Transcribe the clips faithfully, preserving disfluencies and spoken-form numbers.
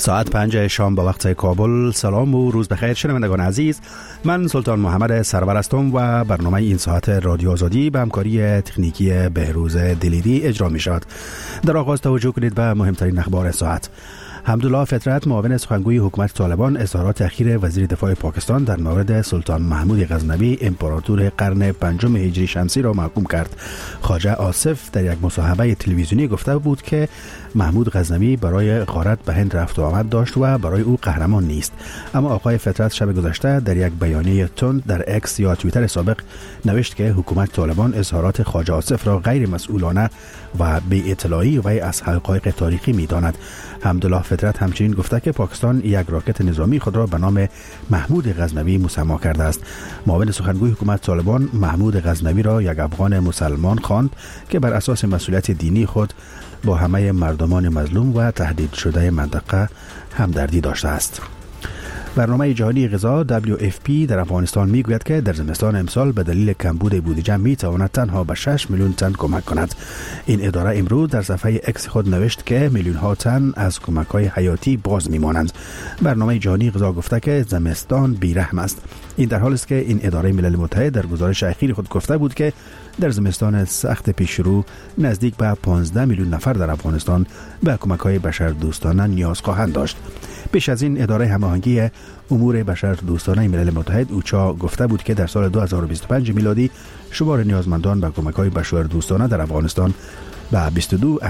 ساعت پنج شام با وقت کابل. سلام و روز بخیر شنوندگان عزیز، من سلطان محمد سرور هستم و برنامه این ساعت رادیو آزادی به همکاری تکنیکی بهروز دلیری اجرا می شود. در آغاز توجه کنید به مهمترین اخبار ساعت. حمدالله فطرت معاون سخنگوی حکومت طالبان اظهارات اخیر وزیر دفاع پاکستان در مورد سلطان محمود غزنوی امپراتور قرن پنجم هجری شمسی را محکوم کرد. خواجه آصف در یک مصاحبه تلویزیونی گفته بود که محمود غزنوی برای غارت به هند رفت و آمد داشت و برای او قهرمان نیست. اما آقای فطرت شب گذشته در یک بیانیه تند در اکس یا توییتر سابق نوشت که حکومت طالبان اظهارات خواجه آصف را غیر مسئولانه و بی اطلاعی و از حقایق تاریخی می‌داند. حمدالله فطرت همچنین گفته که پاکستان یک راکت نظامی خود را به نام محمود غزنوی مسما کرده است. معاون سخنگوی حکومت طالبان محمود غزنوی را یک افغان مسلمان خواند که بر اساس مسئولیت دینی خود با همه مردمان مظلوم و تهدید شده منطقه همدردی داشته است. برنامه جهانی غذا دبلیو اف پی در افغانستان میگوید که در زمستان امسال به دلیل کمبود بودجه میتواند تنها به شش میلیون تن کمک کند. این اداره امروز در صفحه اکس خود نوشت که میلیون ها تن از کمک های حیاتی باز میمانند. برنامه جهانی غذا گفته که زمستان بیرحم است. این در حالی است که این اداره ملل متحد در گزارش اخیر خود گفته بود که در زمستان سخت پیش رو نزدیک به پانزده میلیون نفر در افغانستان به کمک های بشردوستانه نیاز خواهند داشت. پیش از این اداره هماهنگی امور بشردوستانه ملل متحد اوچا گفته بود که در سال دو هزار و بیست و پنج میلادی شمار نیازمندان به کمک های بشردوستانه در افغانستان به بیست و دو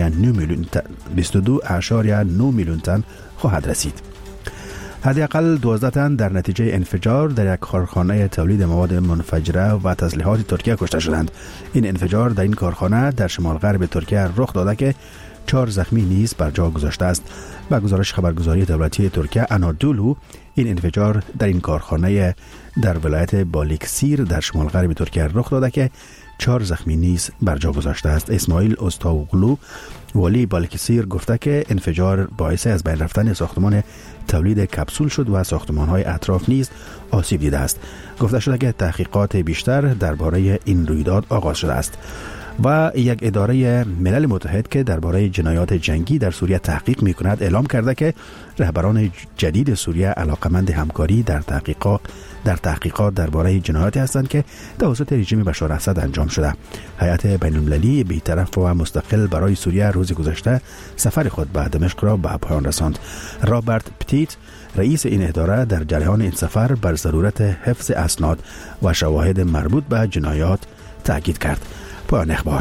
اعشاریه نه میلیون تن خواهد رسید. حداقل دوازده تن در نتیجه انفجار در یک کارخانه تولید مواد منفجره و تسلیحات ترکیه کشته شدند. این انفجار در این کارخانه در شمال غرب ترکیه رخ داده که چهار زخمی نیز بر جا گذاشته است. با گزارش خبرگزاری دولتی ترکیه انادولو، این انفجار در این کارخانه در ولایت بالیکسیر در شمال غرب ترکیه رخ داده که چهار زخمی نیز بر جا گذاشته است. اسماعیل استاوغلو والی بالیکسیر گفته که انفجار باعث از بین رفتن ساختمان تولید کپسول شد و ساختمان‌های اطراف نیز آسیب دیده است. گفته شده که تحقیقات بیشتر درباره این رویداد آغاز شده است. و یک اداره ملل متحد که درباره جنایات جنگی در سوریه تحقیق می‌کند اعلام کرده که رهبران جدید سوریه علاقمند همکاری در تحقیقات در تحقیقات درباره جنایاتی هستند که توسط رژیم بشار اسد انجام شده. هیئت بین‌المللی بی‌طرف و مستقل برای سوریه روز گذشته سفر خود به دمشق را به پایان رساند. رابرت پتیت رئیس این اداره در جریان این سفر بر ضرورت حفظ اسناد و شواهد مربوط به جنایات تاکید کرد. پایان اخبار.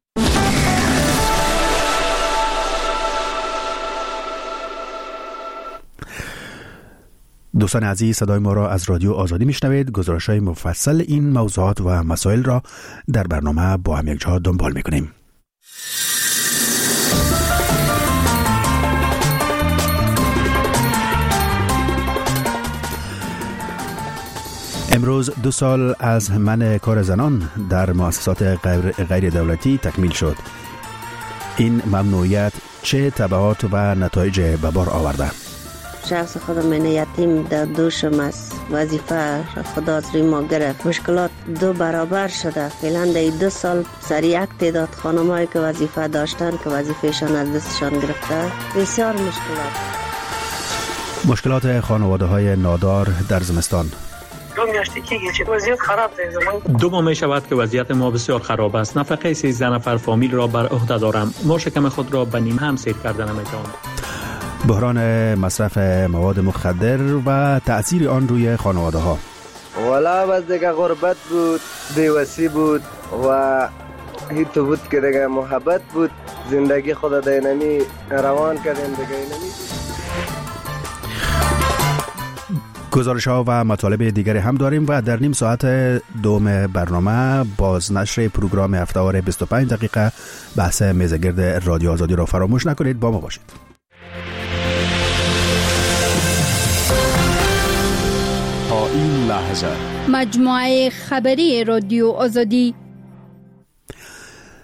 دوستان عزیز، صدای ما را از رادیو آزادی میشنوید. گزارش‌های مفصل این موضوعات و مسائل را در برنامه با هم یک جا دنبال میکنیم. امروز دو سال از منع کار زنان در مؤسسات غیر دولتی تکمیل شد. این ممنوعیت چه تبعات و نتایج به بار آورده؟ شخص خودم من یتیم در دوشم از وظیفه خدا از روی ما گرفت. مشکلات دو برابر شده. فعلا در دو سال سر یک تعداد خانمایی که وظیفه داشتن که وظیفهشان از دستشان گرفته. بسیار مشکلات. مشکلات خانواده های نادار در زمستان. دو میاشته که وضعیت خراب است. دو ماه می شود که وضعیت ما بسیار خراب است. نفقه سیزده نفر فامیل را بر عهده دارم. ما شکم خود را به نیم هم سیر کرده نمیتوانم. بحران مصرف مواد مخدر و تأثیر آن روی خانواده ها. والا بس دیگه غربت بود، بیوسی بود و هیچ تو بود که دیگه محبت بود. زندگی خود دینمی روان کردیم دیگه اینمی. گزارش ها و مطالب دیگری هم داریم و در نیم ساعت دوم برنامه بازنشر پروگرام هفته‌وار بیست و پنج دقیقه بحث میزگرد رادیو آزادی را فراموش نکنید. با ما باشید. تا این لحظه مجموعه خبری رادیو آزادی.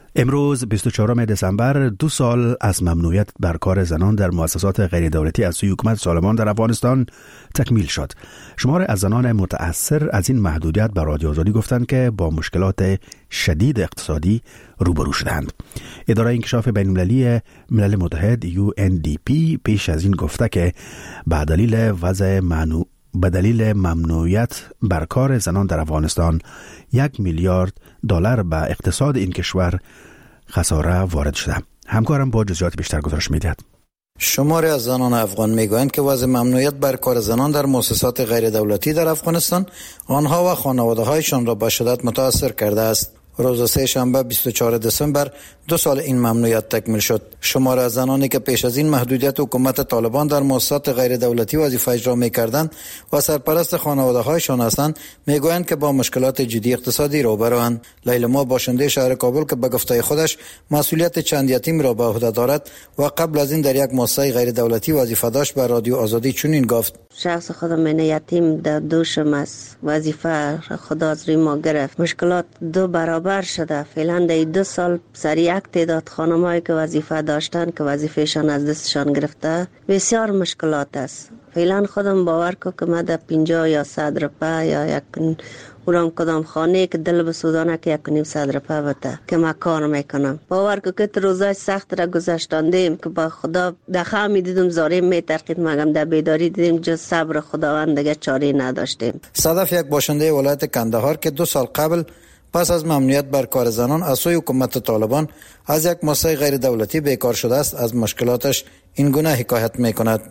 امروز بیست و چهارم دسامبر دو سال از ممنوعیت بر کار زنان در مؤسسات غیر دولتی از سوی حکومت طالبان در افغانستان تکمیل شد. شمار از زنان متأثر از این محدودیت به رادیو آزادی گفتند که با مشکلات شدید اقتصادی روبرو شدند. اداره انکشاف بین‌المللی ملل متحد یو ان دی پی پیش از این گفته که به دلیل وضع ممنوع به دلیل ممنوعیت بر کار زنان در افغانستان یک میلیارد دلار به اقتصاد این کشور خساره وارد شده. همکارم با جزئیات بیشتر گزارش می‌دهد. شماری از زنان افغان میگویند که وضع ممنوعیت بر کار زنان در مؤسسات غیر دولتی در افغانستان آنها و خانواده‌هایشان را به شدت متاثر کرده است. روز سه شنبه بیست و چهارم دسامبر دو سال این ممنوعیت تکمیل شد. شمار از زنانی که پیش از این محدودیت حکومت طالبان در مؤسسات غیر دولتی وظیفه اجرا می‌کردند و سرپرست خانواده‌هایشان هستند میگویند که با مشکلات جدی اقتصادی روبروند. لیلما باشنده شهر کابل که به گفته خودش مسئولیت چند یتیم را به عهده دارد و قبل از این در یک مؤسسه غیر دولتی وظیفه داشت به رادیو آزادی چنین گفت: شخص خودم من یتیم در دوشم است. وظیفه خدا از روی ما گرفت. مشکلات دو برابر شده. فعلا در دو سال سر یک تعداد خانمایی که وظیفه داشتن که وظیفهشان از دستشان گرفته بسیار مشکلات است. فعلا خودم باور کو که من در پنجاه یا صد روپه یا یک اونم کدام خانه که دل بسودانه که یک نیم صد روپه بده که من کار میکنم. باور کو که روزای سخت را گذشتاندیم که با خدا دخه می دیدم زاره می ترقید مگم در بیداری دیدیم جز صبر خداوند دیگه چاره نداشتیم. صدف یک باشنده ولایت کندهار که دو سال قبل پس از ممنوعیت بر کار زنان از سوی حکومت طالبان از یک مؤسسه غیر دولتی بیکار شده است از مشکلاتش این گونه حکایت میکند.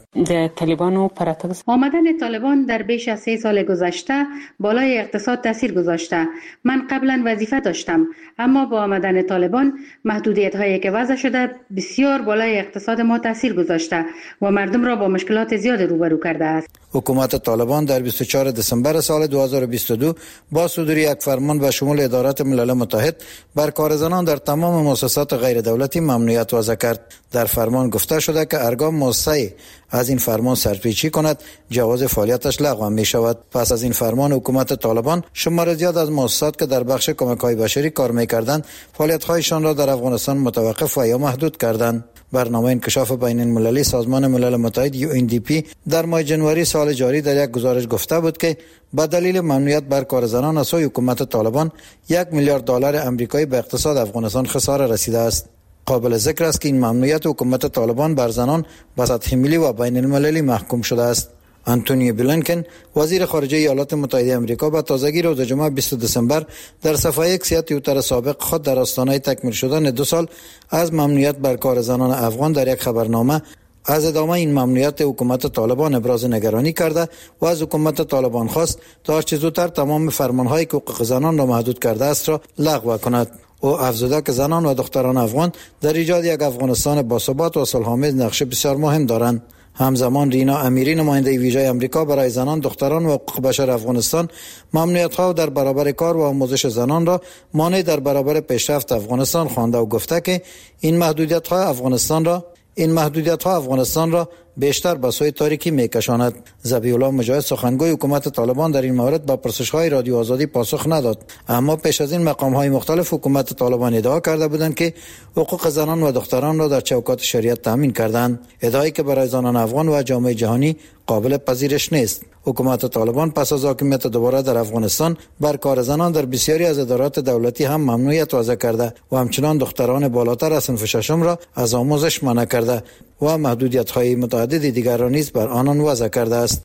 آمدن طالبان در بیش از سه سال گذشته بالای اقتصاد تاثیر گذاشته. من قبلا وظیفه داشتم اما با آمدن طالبان محدودیت هایی که وضع شده بسیار بالای اقتصاد ما تاثیر گذاشته و مردم را با مشکلات زیاد روبرو کرده است. حکومت طالبان در بیست و چهارم دسامبر سال دو هزار و بیست و دو با صدور یک فرمان به شمول ادارات ملل متحد بر کار زنان در تمام مؤسسات غیر دولتی ممنوعیت وضع کرد. در فرمان گفته شده که هرگاه مؤسسه از این فرمان سرپیچی کند جواز فعالیتش لغو می شود. پس از این فرمان حکومت طالبان شمار زیاد از مؤسسات که در بخش کمک‌های بشری کار می‌کردند فعالیت‌هایشان را در افغانستان متوقف و یا محدود کردند. برنامه انکشاف بین المللی سازمان ملل متحد یو ان دی پی در ماه جنوری سال جاری در یک گزارش گفته بود که با دلیل ممنوعیت بر کار زنان از سوی حکومت طالبان یک میلیارد دلار آمریکایی به اقتصاد افغانستان خساره رسیده است. قابل ذکر است که این ممنوعیت حکومت طالبان بر زنان به سطح ملی و بین المللی محکوم شده است. آنتونی بلینکن وزیر خارجه ایالات متحده آمریکا به تازگی روز جمعه بیست دسامبر در صفحه یک سی توییتر سابق خود در آستانه تکمیل شدن دو سال از ممنوعیت بر کار زنان افغان در یک خبرنامه از ادامه این ممنوعیت حکومت طالبان ابراز نگرانی کرده و از حکومت طالبان خواست تا هرچه زودتر تمام فرمان‌هایی که حقوق زنان را محدود کرده است را لغو کند. او افزوده که زنان و دختران افغان در ایجاد یک افغانستان باثبات و صلح‌آمیز نقش بسیار مهم دارند. همزمان رینا امیری نماینده ویژه آمریکا برای زنان، دختران و حقوق بشر افغانستان ممنوعیت‌ها در برابر کار و آموزش زنان را مانع در برابر پیشرفت افغانستان خوانده و گفته که این محدودیت‌ها افغانستان را این محدودیت‌ها افغانستان را بیشتر به سوی تاریکی می‌کشاند. ذبیح الله مجاهد سخنگوی حکومت طالبان در این مورد با پرسش‌های رادیو آزادی پاسخ نداد، اما پیش از این مقام‌های مختلف حکومت طالبان ادعا کرده بودند که حقوق زنان و دختران را در چوکات شریعت تامین کردند، ادعایی که برای زنان افغان و جامعه جهانی قابل پذیرش نیست. حکومت طالبان پس از حاکمیت دوباره در افغانستان بر کار زنان در بسیاری از ادارات دولتی هم ممنوعیت وضع کرده و همچنان دختران بالاتر از صنف ششم را از آموزش منع کرده و محدودیت‌های متعددی دیگر را نیز بر آنان وضع کرده است.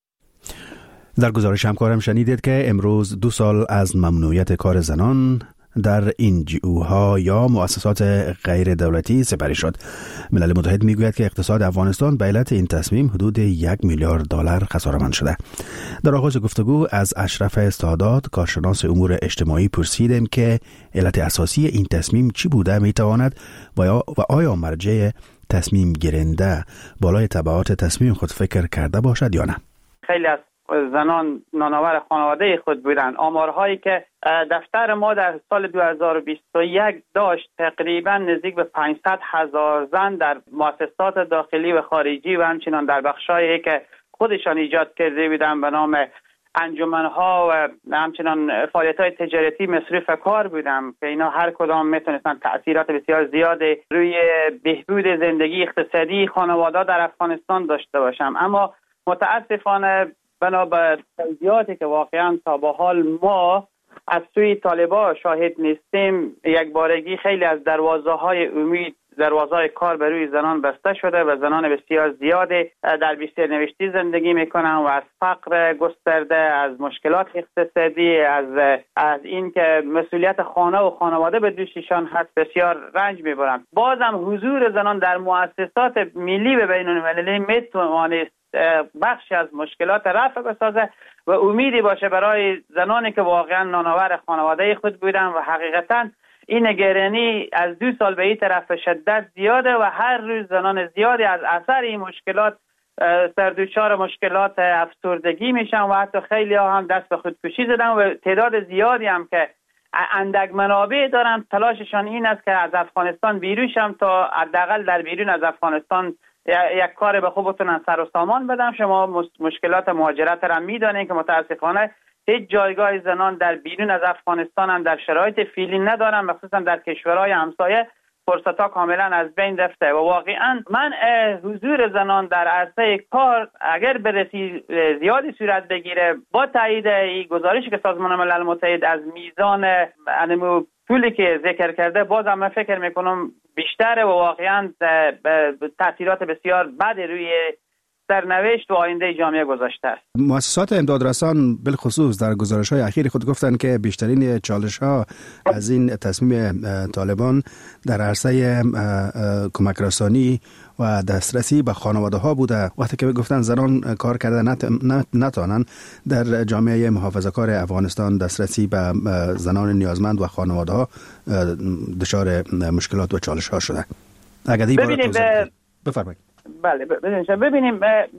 در گزارش همکارم شنیدید که امروز دو سال از ممنوعیت کار زنان در این جی اوها یا مؤسسات غیر دولتی سپری شد. ملل متحد میگوید که اقتصاد افغانستان به علت این تصمیم حدود یک میلیارد دلار خساره‌مند شده. در آغاز گفتگو از اشرف استعداد کارشناس امور اجتماعی پرسیدیم که علت اساسی این تصمیم چی بوده میتواند و آیا مرجع تصمیم گیرنده بالای تبعات تصمیم خود فکر کرده باشد یا نه. خیلی از زنان نانآور خانواده خود بودند. آمارهایی که دفتر ما در سال دو هزار و بیست و یک داشت تقریبا نزدیک به پانصد هزار زن در مؤسسات داخلی و خارجی و همچنان در بخشایی که خودشان ایجاد کرده بودند به نام انجمن‌ها و همچنان فعالیت‌های تجارتی مصروف کار بودم که اینا هر کدام میتونستن تأثیرات بسیار زیادی روی بهبود زندگی اقتصادی خانواده‌ها در افغانستان داشته باشم. اما متاسفانه بنا به توضیحاتی که واقعا تا به حال ما از سوی طالبان شاهد نیستیم، یک بارگی خیلی از دروازه‌های امید، دروازه‌های کار بر روی زنان بسته شده و زنان بسیار زیادی در بیشتر نوشتی زندگی میکنن و از فقر گسترده، از مشکلات اقتصادی، از از این که مسئولیت خانه و خانواده به دوششان هست بسیار رنج میبرند. بازم حضور زنان در مؤسسات ملی و بین‌المللی میتوانست بخشی از مشکلات رفع بسازه و امیدی باشه برای زنانی که واقعا نانآور خانواده خود بودن و حقیقتا این نگرانی از دو سال به این طرف شدت زیاده و هر روز زنان زیادی از اثر این مشکلات سردوچار مشکلات افسردگی میشن و حتی خیلی ها هم دست به خودکشی زدن و تعداد زیادی هم که اندک منابع دارن تلاششان این است که از افغانستان بیرون شم تا حداقل در بیرون از افغانستان یک کار به خوب بتونن سر و سامان بدن. شما مشکلات مهاجرت را میدانید که متاسفانه هیچ جایگاه زنان در بیرون از افغانستان هم در شرایط فعلی ندارن، مخصوصا در کشورهای همسایه فرصت‌ها کاملا از بین رفته و واقعا من حضور زنان در عرصه کار اگر برسی زیادی صورت بگیره با تایید این گزارشی که سازمان ملل متحد از میزان انمو پولی که ذکر کرده، بازم من فکر میکنم بیشتره و واقعا تاثیرات بسیار بد روی سرنوشت و آینده جامعه گذاشته است. مؤسسات امدادرسان بالخصوص در گزارش‌های اخیر خود گفتند که بیشترین چالش‌ها از این تصمیم طالبان در عرصه کمک رسانی و دسترسی به خانواده‌ها بوده. وقتی که گفتن زنان کار کرده نت... نتانن در جامعه محافظه‌کار افغانستان دسترسی به زنان نیازمند و خانواده‌ها دچار مشکلات و چالش‌ها شده. اگر این باره توضیح بفرمایید. بله ببینید ببینیم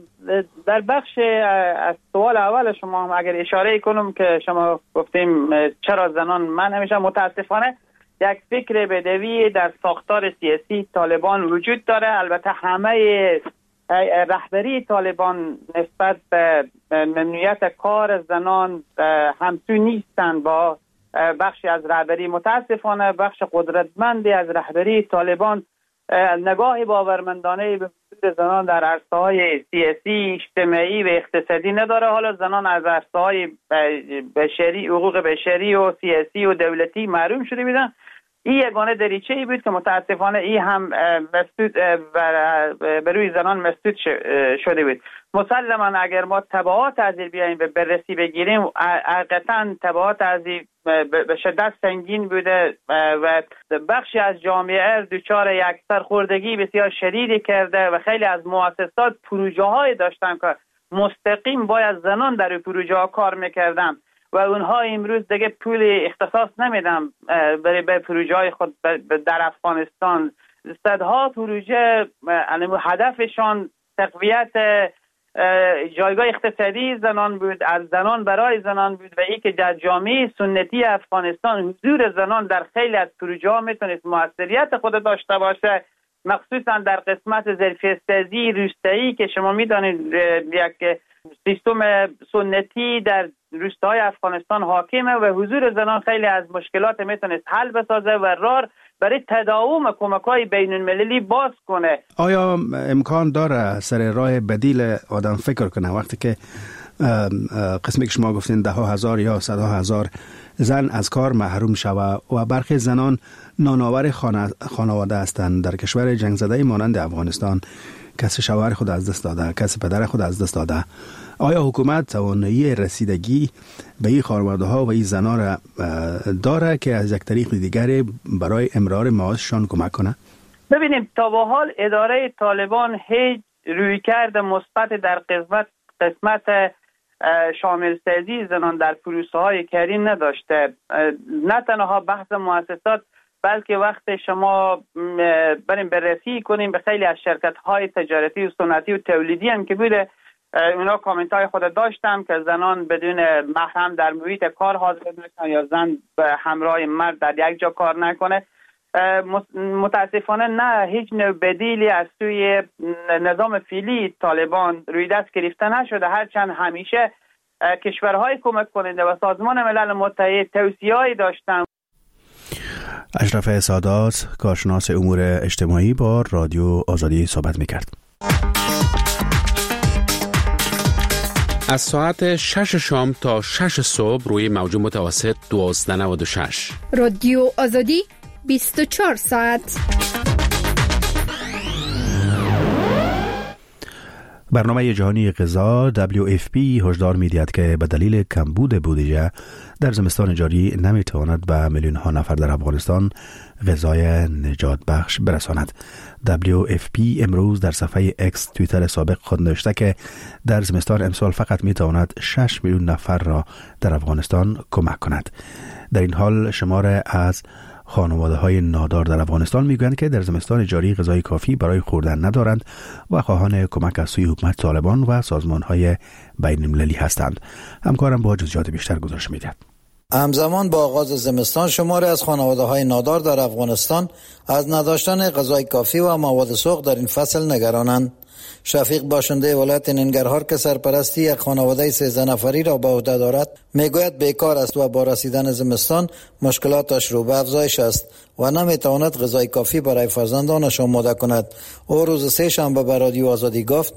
در بخش از سوال اول شما اگر اشاره کنم که شما گفتیم چرا زنان من همیشه متاسفانه یک فکر بدوی در ساختار سیاسی طالبان وجود داره. البته همه رهبری طالبان نسبت به ممنوعیت کار زنان همسو نیستند با بخشی از رهبری. متاسفانه بخش قدرتمندی از رهبری طالبان نگاهی باورمندانه به وجود زنان در عرصه‌های سیاسی، اجتماعی و اقتصادی نداره. حالا زنان از عرصه‌های بشری، حقوق بشری و سیاسی و دولتی محروم شده بودن. این یگانه دریچه‌ای بود که متاسفانه این هم مسدود بر روی زنان مسدود شده بود. مسلما اگر ما تبعات از این بیاییم به بررسی بگیریم، حقیقتا تبعات از به شدت سنگین بوده و بخشی از جامعه دچار یک سرخوردگی بسیار شدیدی کرده و خیلی از مؤسسات پروژه های داشتن که مستقیم باید زنان در پروژه ها کار میکردن و اونها امروز دیگه پول اختصاص نمیدن برای به پروژه های خود در افغانستان. صدها پروژه هدفشان تقویت جایگاه اقتصادی زنان بود، از زنان برای زنان بود و ای که در جامعه سنتی افغانستان حضور زنان در خیلی از پروژه ها میتونست موثریت خود داشته باشه، مخصوصا در قسمت ظرفیت‌سازی روستایی که شما میدانید یک سیستم سنتی در روستاهای افغانستان حاکمه و حضور زنان خیلی از مشکلات میتونست حل بسازه و راه برای تداوم کمک‌های بین‌المللی باز کنه. آیا امکان داره سر راه بدیل آدم فکر کنه وقتی که قسمی که شما گفتین ده ها هزار یا صدها هزار زن از کار محروم شوه و برخی زنان نانآور خانواده هستند در کشور جنگ زده مانند افغانستان، کسی شوهر خود از دست داده، کسی پدر خود از دست داده، آیا حکومت توانایی رسیدگی به این خانواده ها و این زنان را داره که از یک طریق دیگری برای امرار معاششان کمک کنه؟ ببینیم تا به حال اداره طالبان هیچ رویکرد مثبت در قسمت قسمت شامل سازی زنان در پروسه های کاری نداشته. نه تنها بحث مؤسسات بلکه وقت شما بریم بررسی کنیم به خیلی از شرکت های تجارتی و صنعتی و تولیدی هم که بوده، اونا کامنت های خود داشتم که زنان بدون محرم در محیط کار حاضر نکنن یا زن به همراه مرد در یک جا کار نکنه. متاسفانه نه، هیچ نوع بدیلی از سوی نظام فعلی طالبان روی دست گرفته نشده، هرچند همیشه کشورهای کمک کننده و سازمان ملل متحد توصیه‌ای داشتند. اشرف سادات، کارشناس امور اجتماعی، با رادیو آزادی صحبت می‌کرد. از ساعت شش شام تا شش صبح روی موج متوسط دوازده نود و شش. رادیو آزادی بیست و چهار ساعت. برنامه جهانی غذا دبلیو اف پی هشدار می‌دهد که به دلیل کمبود بودجه در زمستان جاری نمی‌تواند به میلیون ها نفر در افغانستان غذای نجات بخش برساند. دبلیو اف پی امروز در صفحه اکس توییتر سابق خود نوشته که در زمستان امسال فقط می‌تواند شش میلیون نفر را در افغانستان کمک کند. در این حال شمار از خانواده‌های نادار در افغانستان میگویند که در زمستان جاری غذای کافی برای خوردن ندارند و خواهان کمک از سوی حکومت طالبان و سازمان‌های بین‌المللی هستند. همکارم با جزئیات بیشتر گزارش می‌دهد. همزمان با آغاز زمستان شماری از خانواده‌های نادار در افغانستان از نداشتن غذای کافی و مواد سوخت در این فصل نگرانند. شفیق باشنده ولایت ننگرهار که سرپرستی یک خانواده سیزده نفری را به عهده دارد میگوید بیکار است و با رسیدن زمستان مشکلاتش رو به افزایش است و نمیتواند غذای کافی برای فرزندانش آماده کند. او روز سه شنبه به رادیو آزادی گفت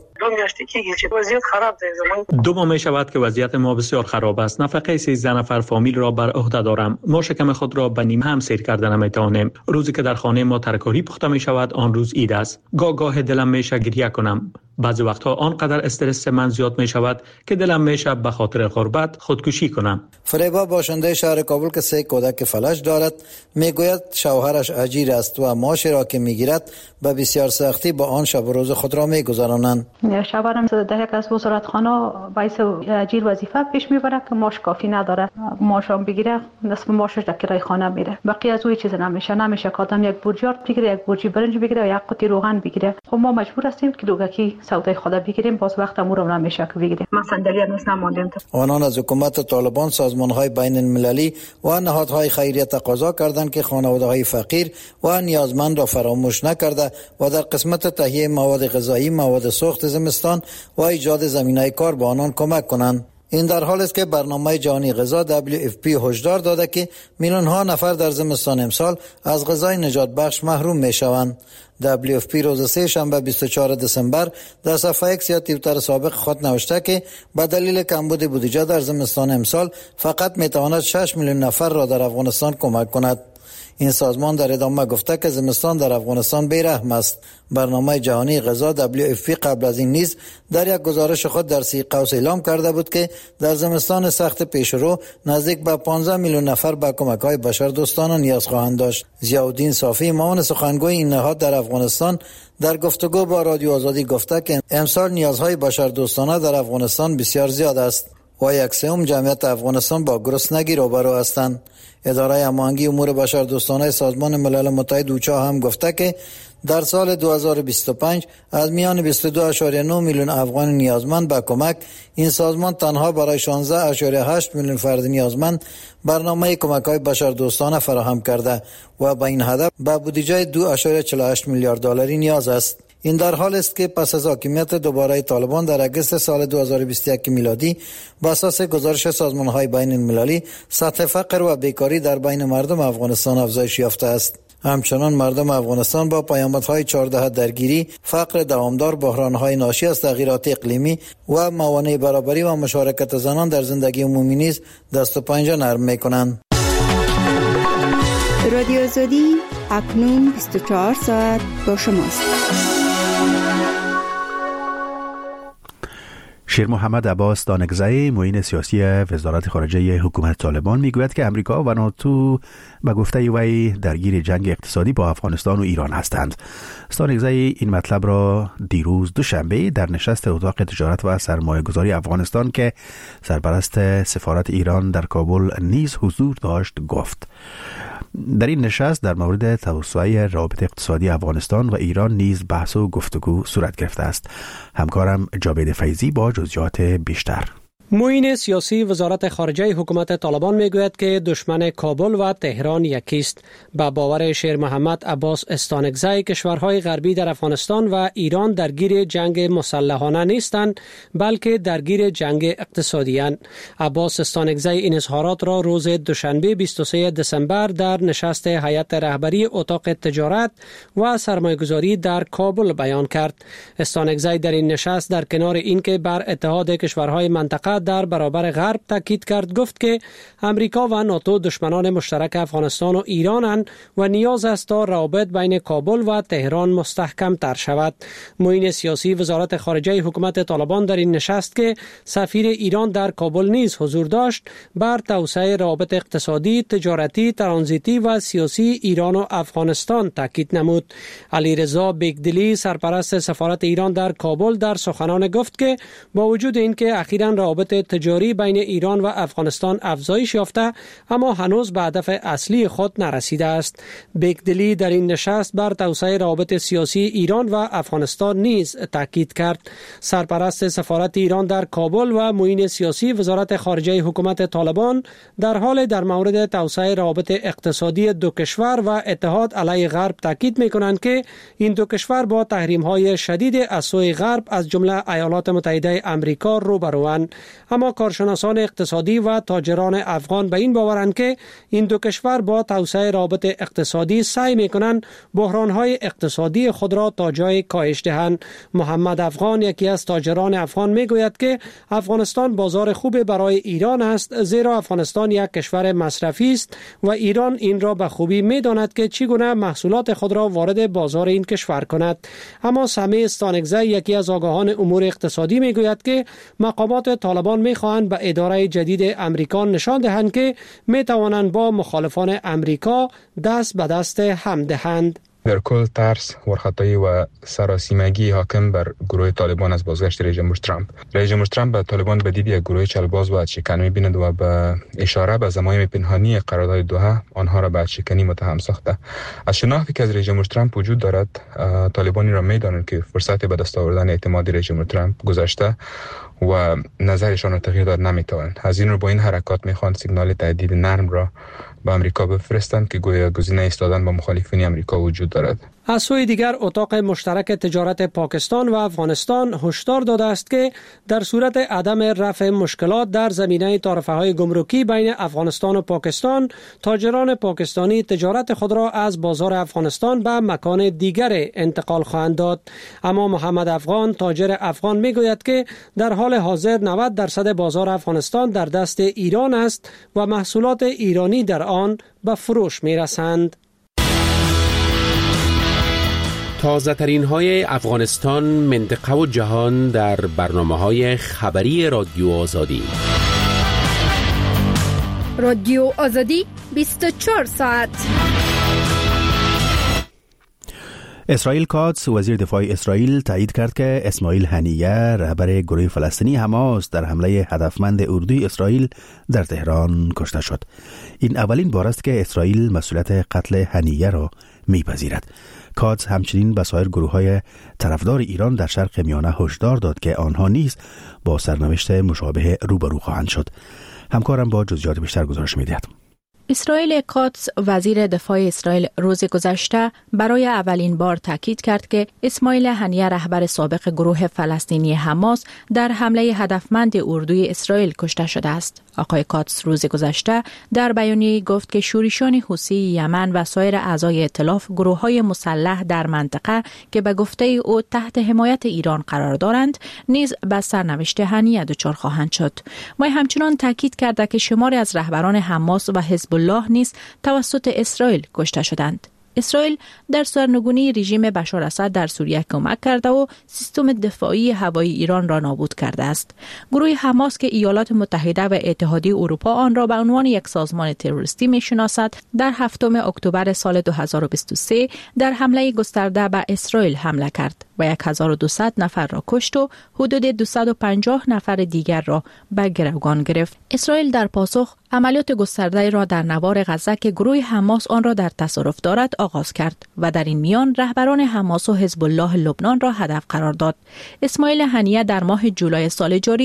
وضعیت خراب است. دو ماه می شود که وضعیت ما بسیار خراب است. نفقه سیزده نفر فامیل را بر عهده دارم. ما شکم خود را به نیم هم سیر کرده نمیتوانیم. روزی که در خانه ما ترکاری پخته می شود آن روز عید است. گاه گاه دلم میشه گریه کنم. بعضی وقتها آنقدر استرس من زیاد می شود که دلم میشه به خاطر غربت خودکشی کنم. فریبا باشنده شهر کابل که سه کودک فلج دارد میگوید شوهرش اجیر است و معاشی را که میگیرد به بسیار سختی با آن شب و روز خود را میگذرانند. شوهرم در یک از وزارتخانه باعث اجیر وظیفه پیش میبره که معاش کافی نداره. معاشم بگیره نصف معاشش در کرایه خانه میره. بقیه از اون چیز نمیشه. نمیشه که آدم یک بورجی آرد بگیره، یک بورجی برنج بگیره و یک قطعه روغن بگیره. خب ما مجبور هستیم که دوگکی سودای خود بگیریم. باز وقت امور رو نمیشه که بگیریم. ما صندلی هنوز نماندیم. آنان از حکومت طالبان، سازمان‌های بین‌المللی و نهادهای خیریه تقاضا کردند که خانواده‌های فقیر و نیازمند را فراموش نکرده و در قسمت تهیه مواد غذایی، مواد سوخت زمستان و ایجاد زمینه‌های کار به آنان کمک کنند. این در حالی است که برنامه جهانی غذا دبلیو اف پی هشدار داده که میلیون ها نفر در زمستان امسال از غذای نجات بخش محروم میشوند. دبلیو اف پی روز سه شنبه بیست و چهارم دسامبر در صفحه اکس یا توییتر سابق خود نوشته که به دلیل کمبود بودجه در زمستان امسال فقط میتواند شش میلیون نفر را در افغانستان کمک کند. این سازمان در ادامه گفته که زمستان در افغانستان بی‌رحم است. برنامه جهانی غذا دبلیو اف پی قبل از این نیز در یک گزارش خود در سی قوس اعلام کرده بود که در زمستان سخت پیشرو نزدیک به پانزده میلیون نفر به کمک‌های بشردوستانه نیاز خواهند داشت. ضیاءالدین صافی معاون سخنگوی این نهاد در افغانستان در گفتگو با رادیو آزادی گفته که امسال نیازهای بشردوستانه در افغانستان بسیار زیاد است و یک سوم جمعیت افغانستان با گرسنگی روبرو هستند. اداره هماهنگی امور بشردوستانه سازمان ملل متحد اوچا هم گفته که در سال دو هزار و بیست و پنج از میان بیست و دو ممیز نه میلیون افغان نیازمند به کمک، این سازمان تنها برای شانزده ممیز هشت میلیون فرد نیازمند برنامه کمک‌های بشردوستانه فراهم کرده و به این هدف به بودجه دو ممیز چهل و هشت میلیارد دلاری نیاز است. این در حال است که پس از حاکمیت دوباره طالبان در اگست سال دو هزار و بیست و یک میلادی بر اساس گزارش سازمان‌های بین‌المللی سطح فقر و بیکاری در بین مردم افغانستان افزایش یافته است. همچنان مردم افغانستان با پیامدهای چهارده درگیری، فقر دوامدار، بحران‌های ناشی از تغییرات اقلیمی و موانع برابری و مشارکت زنان در زندگی عمومی نیز دست و پنجه نرم می‌کنند. رادیو آزادی اکنون بیست و چهار ساعت با شماست. شیر محمد عباس دانگزای معین سیاسی وزارت خارجه حکومت طالبان میگوید که امریکا و ناتو به گفته وی درگیر جنگ اقتصادی با افغانستان و ایران هستند. دانگزای این مطلب را دیروز دوشنبه در نشست اتاق تجارت و سرمایه‌گذاری افغانستان که سرپرست سفارت ایران در کابل نیز حضور داشت گفت. در این نشست در مورد توسعه روابط اقتصادی افغانستان و ایران نیز بحث و گفتگو صورت گرفته است. همکارم جاوید فیضی با جزئیات بیشتر. معین سیاسی وزارت خارجه حکومت طالبان میگوید که دشمن کابل و تهران یکی است. با باور شیر محمد عباس استانکزی، کشورهای غربی در افغانستان و ایران درگیر جنگ مسلحانه نیستند، بلکه درگیر جنگ اقتصادی اند. عباس استانکزی این اظهارات را روز دوشنبه بیست و سوم دسامبر در نشست هیئت رهبری اتاق تجارت و سرمایه‌گذاری در کابل بیان کرد. استانکزی در این نشست در کنار اینکه بر اتحاد کشورهای منطقه در برابر غرب تاکید کرد، گفت که امریکا و ناتو دشمنان مشترک افغانستان و ایرانند و نیاز است تا روابط بین کابل و تهران مستحکم تر شود. معین سیاسی وزارت خارجه حکومت طالبان در این نشست که سفیر ایران در کابل نیز حضور داشت، بر توسعه روابط اقتصادی، تجارتی، ترانزیتی و سیاسی ایران و افغانستان تاکید نمود. علیرضا بیگدلی، سرپرست سفارت ایران در کابل، در سخنان گفت که با وجود اینکه اخیراً روابط تجاری بین ایران و افغانستان افزایش یافته، اما هنوز به هدف اصلی خود نرسیده است. بیگدلی در این نشست بر توسعه روابط سیاسی ایران و افغانستان نیز تاکید کرد. سرپرست سفارت ایران در کابل و معین سیاسی وزارت خارجه حکومت طالبان در حال در مورد توسعه روابط اقتصادی دو کشور و اتحاد علیه غرب تاکید می‌کنند که این دو کشور با تحریم‌های شدید از سوی غرب از جمله ایالات متحده آمریکا روبروند. اما کارشناسان اقتصادی و تاجران افغان به این باورند که این دو کشور با توسعه روابط اقتصادی سعی می‌کنند بحران‌های اقتصادی خود را تا جای کاهش دهند. محمد افغان، یکی از تاجران افغان، میگوید که افغانستان بازار خوب برای ایران است، زیرا افغانستان یک کشور مصرفی است و ایران این را به خوبی می‌داند که چگونه محصولات خود را وارد بازار این کشور کند. اما سمی استانکزی، یکی از آگاهان امور اقتصادی، میگوید که مقامات طالبان می‌خواهند به اداره جدید امریکا نشان دهند که می‌توانند با مخالفان امریکا دست به دست هم دهند. در کل ترس، ورخطایی و سراسیمگی حاکم بر گروه طالبان از بازگشت رئیس جمهور ترامپ. رئیس جمهور ترامپ به طالبان به دید یک گروه چلباز و ادشکن می‌بیند و به اشاره به ضمایم پنهانی قرارداد دوحه آنها را به ادشکنی متهم ساخته. از شناختی که از رئیس جمهور ترامپ وجود دارد، طالبانی را می‌دانند که فرصت به دست آوردن اعتماد رئیس جمهور ترامپ گذشته و نظرشان را تغییر داد نمی‌توانند. از این رو با این حرکات می‌خواهند سیگنال تهدید نرم را به امریکا بفرستند که گویا گزینه ایستادن با مخالفین امریکا وجود دارد. از سوی دیگر اتاق مشترک تجارت پاکستان و افغانستان هشدار داده است که در صورت عدم رفع مشکلات در زمینه تعرفه‌های گمرکی بین افغانستان و پاکستان، تاجران پاکستانی تجارت خود را از بازار افغانستان به مکان دیگر انتقال خواهند داد. اما محمد افغان، تاجر افغان، میگوید که در حال حاضر نود درصد بازار افغانستان در دست ایران است و محصولات ایرانی در آن به فروش میرسند. تازه ترین های افغانستان، منطقه و جهان در برنامه های خبری رادیو آزادی. رادیو آزادی بیست و چهار ساعت. اسرائیل کاتس، وزیر دفاع اسرائیل، تایید کرد که اسماعیل هنیه، رهبر گروه فلسطینی حماس، در حمله هدفمند اردوی اسرائیل در تهران کشته شد. این اولین بار است که اسرائیل مسئولیت قتل هنیه را میپذیرد. کاتس همچنین به سایر گروه‌های طرفدار ایران در شرق میانه هشدار داد که آنها نیز با سرنوشت مشابه روبرو خواهند شد. همکارم با جزئیات بیشتر گزارش می‌دهد. اسرائیل کاتس، وزیر دفاع اسرائیل، روز گذشته برای اولین بار تاکید کرد که اسماعیل هنیه، رهبر سابق گروه فلسطینی حماس، در حمله هدفمند اردوی اسرائیل کشته شده است. آقای کاتس روز گذشته در بیانیه گفت که شورشیان حوثی یمن و سایر اعضای ائتلاف، گروه‌های مسلح در منطقه که به گفته او تحت حمایت ایران قرار دارند، نیز به سرنوشت هنیه دچار خواهند شد. وی همچنان تاکید کرد که شماری از رهبران حماس و حزب الله نیز توسط اسرائیل کشته شدند. اسرائیل در سرنگونی رژیم بشار اسد در سوریه کمک کرده و سیستم دفاعی هوایی ایران را نابود کرده است. گروه حماس که ایالات متحده و اتحادیه اروپا آن را به عنوان یک سازمان تروریستی می‌شناسد، در هفتم اکتبر سال دو هزار و بیست و سه در حمله گسترده به اسرائیل حمله کرد و هزار و دویست نفر را کشت و حدود دویست و پنجاه نفر دیگر را به گروگان گرفت. اسرائیل در پاسخ عملیات گسترده را در نوار غزه که گروه حماس آن را در تصرف دارد آغاز کرد و در این میان رهبران حماس و حزب الله لبنان را هدف قرار داد. اسماعیل هنیه در ماه جولای سال جاری به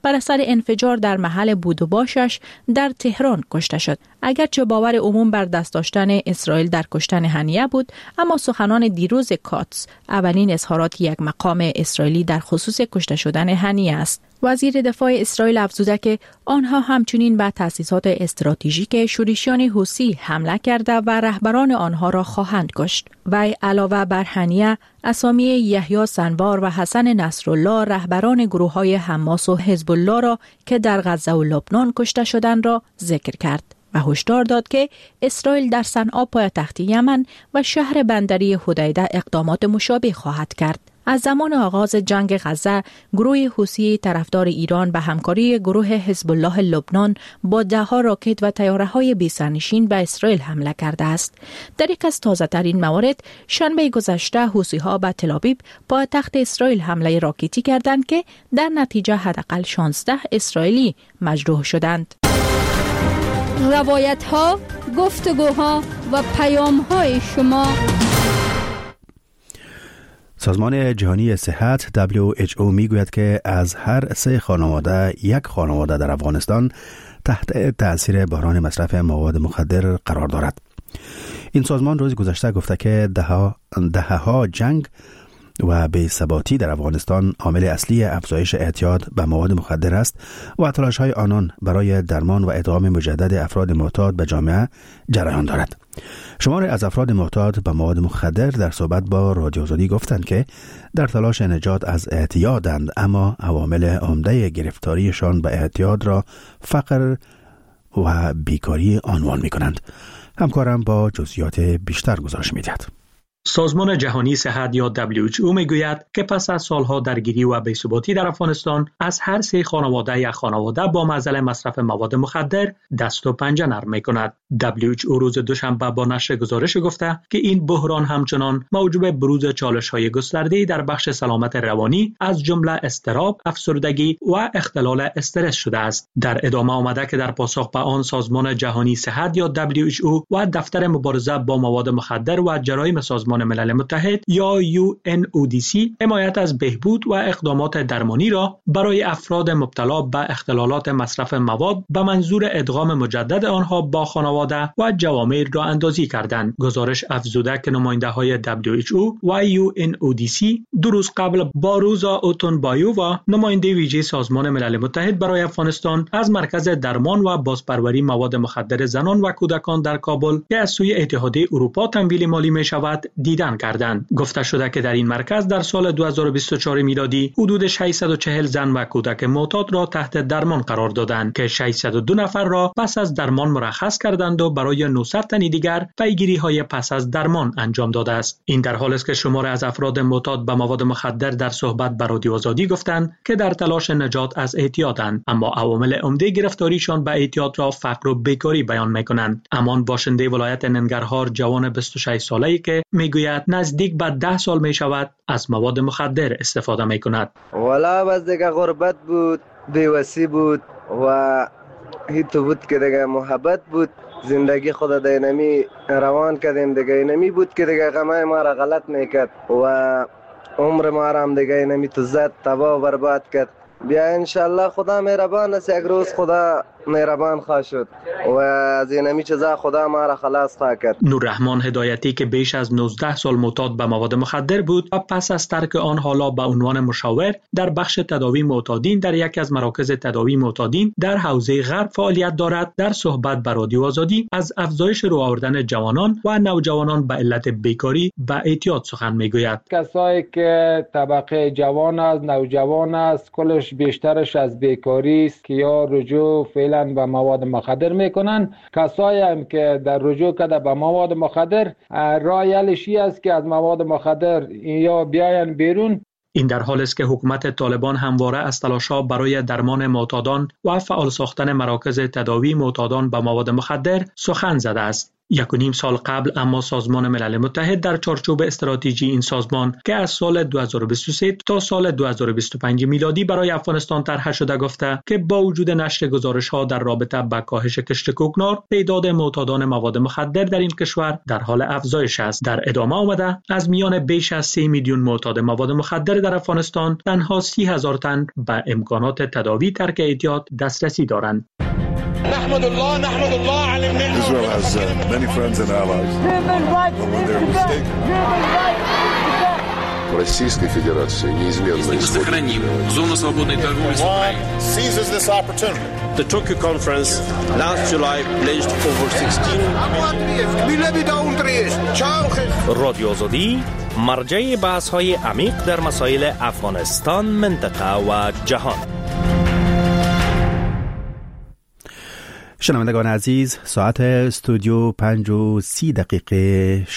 بر اثر انفجار در محل بود و باشش در تهران کشته شد. اگرچه باور عموم بر دست داشتن اسرائیل در کشتن هنیه بود، اما سخنان دیروز کاتس اولین اظهارات یک مقام اسرائیلی در خصوص کشته شدن هنیه است. وزیر دفاع اسرائیل افزوده که آنها همچنین به تأسیسات استراتژیک شورشیان حوثی حمله کرده و رهبران آنها را خواهند کشت. وی علاوه بر هنیه اسامی یحیی سنوار و حسن نصرالله رهبران گروه‌های حماس و حزب الله را که در غزه و لبنان کشته شدند را ذکر کرد و هشدار داد که اسرائیل در صنعا پایتخت یمن و شهر بندری حدیده اقدامات مشابه خواهد کرد. از زمان آغاز جنگ غزه، گروه حوثی طرفدار ایران به همکاری گروه حزب الله لبنان با ده‌ها راکت و طیاره‌های بی‌سرنشین به اسرائیل حمله کرده است. در یک از تازه‌ترین موارد، شنبه گذشته حوثی‌ها به تل‌آویو پایتخت اسرائیل حمله راکتی کردند که در نتیجه حداقل شانزده اسرائیلی مجروح شدند. روایت‌ها، گفتگوها و پیام‌های شما. سازمان جهانی صحت دبلیو اچ او میگوید که از هر سه خانواده یک خانواده در افغانستان تحت تأثیر بحران مصرف مواد مخدر قرار دارد. این سازمان روز گذشته گفته که دهه‌ها جنگ و بی‌ثباتی در افغانستان عامل اصلی افزایش اعتیاد به مواد مخدر است و تلاش‌های آنان برای درمان و ادغام مجدد افراد معتاد به جامعه جریان دارد. شماری از افراد معتاد به مواد مخدر در صحبت با رادیو آزادی گفتند که در تلاش نجات از اعتیادند، اما عوامل عمده گرفتاریشان به اعتیاد را فقر و بیکاری عنوان می‌کنند. همکارم با جزئیات بیشتر گزارش می‌دهد. سازمان جهانی صحت یا دبلیو اچ او میگوید که پس از سالها درگیری و بی‌ثباتی در افغانستان، از هر سه خانواده یک خانواده با معضل مصرف مواد مخدر دست و پنجه نرم می‌کند. دبلیو اچ او روز دوشنبه با نشر گزارش گفته که این بحران همچنان موجب بروز چالش‌های گسترده‌ای در بخش سلامت روانی از جمله اضطراب، افسردگی و اختلال استرس شده است. در ادامه آمده که در پاسخ به آن سازمان جهانی صحت یا دبلیو اچ او و دفتر مبارزه با مواد مخدر و جرایم سازمان ملل متحد یا یو ان او دی سی حمایت از بهبود و اقدامات درمانی را برای افراد مبتلا به اختلالات مصرف مواد به منظور ادغام مجدد آنها با خانواده و جوامع را اندازی کردند. گزارش افزوده که نماینده های دبلیو اچ او و یو ان او دی سی دو روز قبل با روزا اوتونبایو و نماینده ویژه سازمان ملل متحد برای افغانستان از مرکز درمان و بازپروری مواد مخدر زنان و کودکان در کابل که از سوی اتحادیه اروپا تمویل مالی می شود دیدن کردند. گفته شده که در این مرکز در سال دو هزار و بیست و چهار میلادی حدود ششصد و چهل زن و کودک معتاد را تحت درمان قرار دادند که ششصد و دو نفر را پس از درمان مرخص کردند و برای نهصد تن دیگر پیگیری‌های پس از درمان انجام داده است. این در حالی است که شمار از افراد معتاد به مواد مخدر در صحبت با رادیو آزادی گفتند که در تلاش نجات از اعتیادند، اما عوامل عمده گرفتاریشان به اعتیاد را فقر و بیکاری بیان می‌کنند. امان باشنده ولایت ننگرهار جوان بیست و شش ساله‌ای که میگوید نزدیک به ده سال می شود از مواد مخدر استفاده می کند. والا از دیگه غربت بود، بیوسی بود و هیچ بود که دیگه محبت بود. زندگی خود دینمی روان کردیم دیگه، اینمی بود که دیگه غمه ما را غلط میکرد و عمر ما را هم دیگه اینمی تو زد تباه و برباد کرد. بیا انشالله خدا مهربان است، یک روز خدا مهربان خواهد شد و از اینمی چیزا خدا ما را خلاص خواهد کرد. نوررحمان هدایتی که بیش از نوزده سال معتاد به مواد مخدر بود و پس از ترک آن حالا به عنوان مشاور در بخش تداوی معتادین در یکی از مراکز تداوی معتادین در حوزه غرب فعالیت دارد، در صحبت با رادیو آزادی از افزایش رو آوردن جوانان و نوجوانان به علت بیکاری و اعتیاد سخن میگوید. کسایی که طبقه جوان است، نوجوان است، کلش بیشترش از بیکاری است که یا رجوع فعلا به مواد مخدر میکنن. کسایی هم که در رجوع کرده به مواد مخدر راه حلشی است که از مواد مخدر یا بیاین بیرون. این در حالی است که حکومت طالبان همواره از تلاش‌ها برای درمان معتادان و فعال ساختن مراکز تداوی معتادان به مواد مخدر سخن زده است. یک و نیم سال قبل اما سازمان ملل متحد در چارچوب استراتژی این سازمان که از سال دو هزار و بیست و سه تا سال دو هزار و بیست و پنج میلادی برای افغانستان طرح شده گفته که با وجود نشر گزارش‌ها در رابطه با کاهش کشت کوکنار، تعداد معتادان مواد مخدر در این کشور در حال افزایش است. در ادامه آمده از میان بیش از سه میلیون معتاد مواد مخدر در افغانستان تنها سی هزار تن به امکانات تداوی ترک اعتیاد دسترسی دارند. نحمد الله نحمد الله على النعمة. Israel has uh, many friends and allies. But when they're mistaken. Российской Федерации неизменно сохраним зону свободной торговли с Украиной. Seizes this opportunity. The Tokyo conference last July pledged over sixteen. رادیو آزادی مرجع بحث‌های عمیق در مسائل افغانستان، منطقه و جهان. شنوندگان عزیز، ساعت استودیو پنج و سی دقیقه